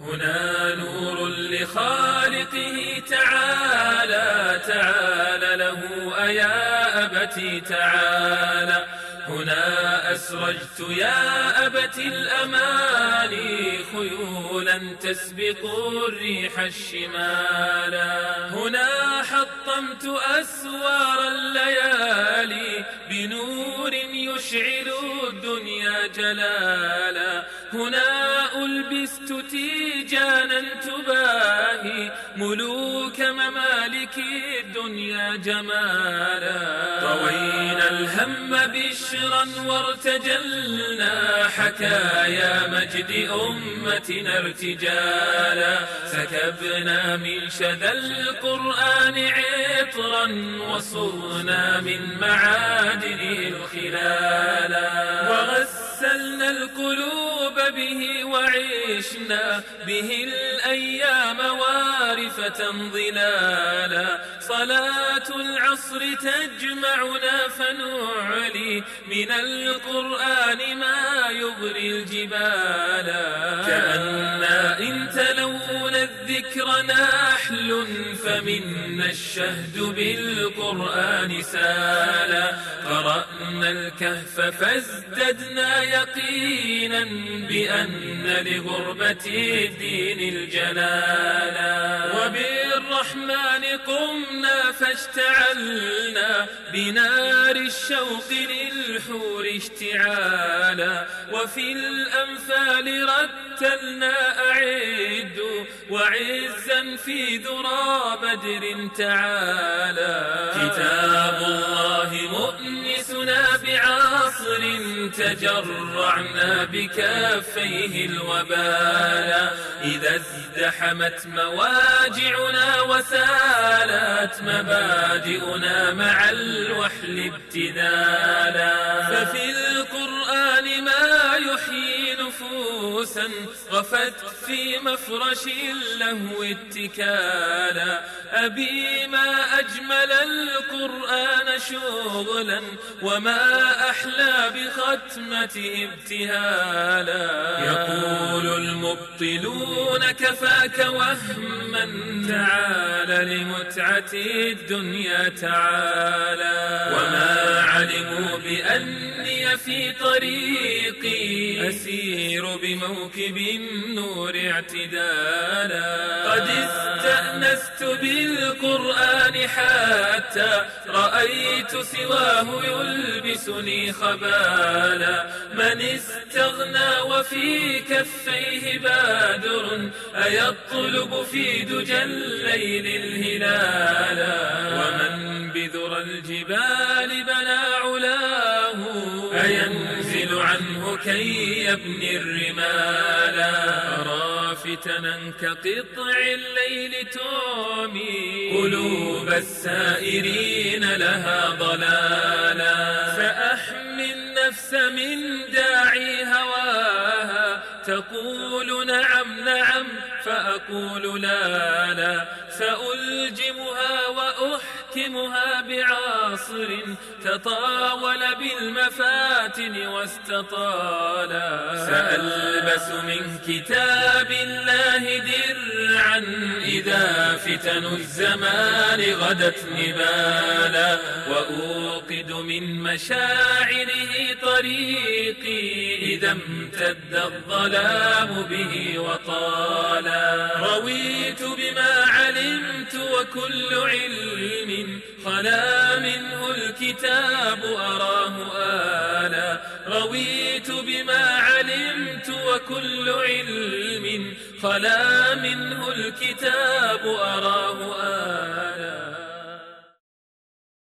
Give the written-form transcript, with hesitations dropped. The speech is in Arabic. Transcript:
هنا نور لخالقه تعالى، تعالى له أيا أبتي تعالى. هنا أسرجت يا أبت الأماني خيولا تسبق الريح الشمالا. هنا حطمت أسوار الليالي بنور يشعل الدنيا جلالا. هنا ألبست تيجانا تباهي ملوك ممالك الدنيا جمالا. طوينا الهم بشرا وارتجلنا حكايا مجد أمتنا ارتجالا. سكبنا من شذا القرآن عطرا وصرنا من معادن الخلالا. وغسلنا القلوب به وعشنا به الأيام وارفة ظلالا. صلاة العصر تجمعنا فنعلي من القرآن ما يغري الجبالا. كأننا إن تلونا الذكر نحل فمنا الشهد بالقرآن سالا. قرأنا الكهف فازددنا يقينا بأن لغربة الدين الجلالا. وبالرحمن قمنا فاشتعلنا بنار الشوق للحور اشتعالا. وفي الأنفال رتلنا أعد وعزا في ذرى بدر تعالى. كتاب الله مؤنسنا بعصر تجرعنا بكفيه الوبالا. إذا ازدحمت مواجعنا وسالت مبادئنا مع الوحل ابتذالا. ففي القرآن ما يحيي نفوسا غفت في مفرش اللهو اتكالا. أبي ما أجمل القرآن شغلا وما أحلى بختمته ابتهالا. يقول المبطلون كفاك وهما تعالى لمتعة الدنيا تعالى. وما علموا بأني في طريقي أسير بموكب النور اعتدالا. قد استأنست بالقرآن حتى رأيت سواه يلبسني خبالا. من استغنى وفي كفيه بادر أيطلب في دجى الليل الهلالا. ومن بذر الجبال بنى علاه أينزل عنه كي يبني الرمالا. أرى فتنا كقطع الليل تعمي قلوب السائرين لها ضلالا. فأحمي النفس من داعي هواها تقول نعم نعم فأقول لا لا. سألجمها وأحكمها بعاصر تطاول بالمفاتن واستطالا. سألبس من كتاب الله درعا إذا فتن الزمان غدت نبالا. وأوقد من مشاعره طريقي إذا امتد الظلام به وطالا. رويت بما علمت وكل علم خلا منه الكتاب أراه آلا. رويت بما علمت وكل علم خلا منه الكتاب أراه آلا.